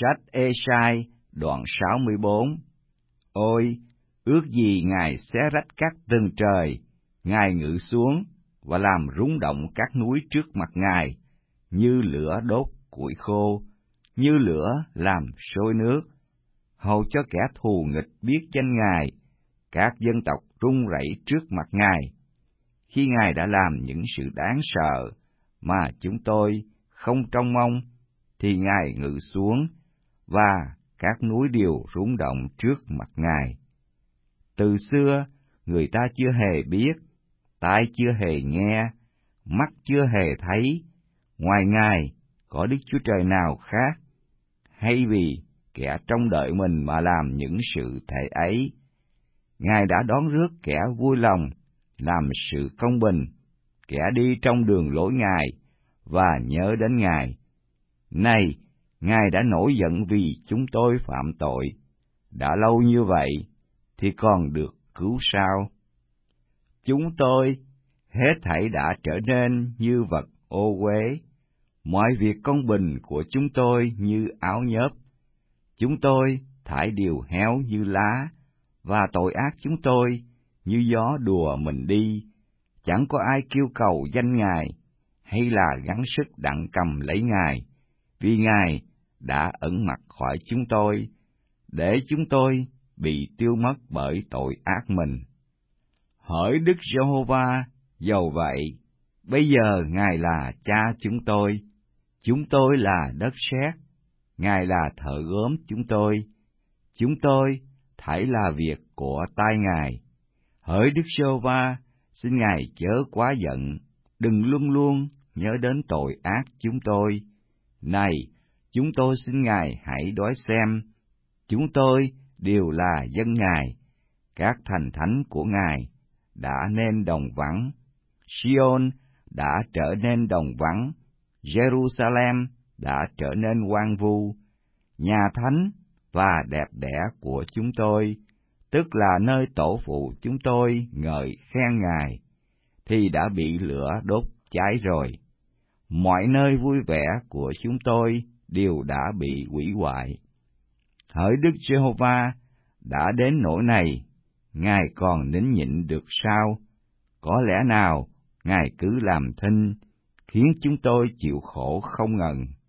Sách Ê-sai đoạn 64. Ôi, ước gì Ngài xé rách các tầng trời, Ngài ngự xuống và làm rung động các núi trước mặt Ngài, như lửa đốt củi khô, như lửa làm sôi nước, hầu cho kẻ thù nghịch biết danh Ngài, các dân tộc run rẩy trước mặt Ngài. Khi Ngài đã làm những sự đáng sợ mà chúng tôi không trông mong, thì Ngài ngự xuống, và các núi đều rung động trước mặt Ngài. Từ xưa, người ta chưa hề biết, tai chưa hề nghe, mắt chưa hề thấy, ngoài Ngài có Đức Chúa Trời nào khác, hay vì kẻ trông đợi mình mà làm những sự thể ấy. Ngài đã đón rước kẻ vui lòng làm sự công bình, kẻ đi trong đường lối Ngài và nhớ đến Ngài. Này, Ngài đã nổi giận vì chúng tôi phạm tội, đã lâu như vậy thì còn được cứu sao? Chúng tôi hết thảy đã trở nên như vật ô uế, mọi việc công bình của chúng tôi như áo nhớp. Chúng tôi thải điều héo như lá, và tội ác chúng tôi như gió đùa mình đi. Chẳng có ai kêu cầu danh Ngài, hay là gắng sức đặng cầm lấy Ngài, vì Ngài đã ẩn mặt khỏi chúng tôi, để chúng tôi bị tiêu mất bởi tội ác mình. Hỡi Đức Giê-hô-va, dầu vậy, bây giờ Ngài là cha chúng tôi là đất sét, Ngài là thợ gốm chúng tôi thảy là việc của tay Ngài. Hỡi Đức Giê-hô-va, xin Ngài chớ quá giận, đừng luôn luôn nhớ đến tội ác chúng tôi. Này, chúng tôi xin Ngài hãy đoái xem, chúng tôi đều là dân Ngài, các thành thánh của Ngài đã nên đồng vắng, Sion đã trở nên đồng vắng, Jerusalem đã trở nên hoang vu. Nhà thánh và đẹp đẽ của chúng tôi, tức là nơi tổ phụ chúng tôi ngợi khen Ngài, thì đã bị lửa đốt cháy rồi. Mọi nơi vui vẻ của chúng tôi đều đã bị hủy hoại. Hỡi Đức Giê-hô-va, đã đến nỗi này, Ngài còn nín nhịn được sao? Có lẽ nào Ngài cứ làm thinh, khiến chúng tôi chịu khổ không ngần.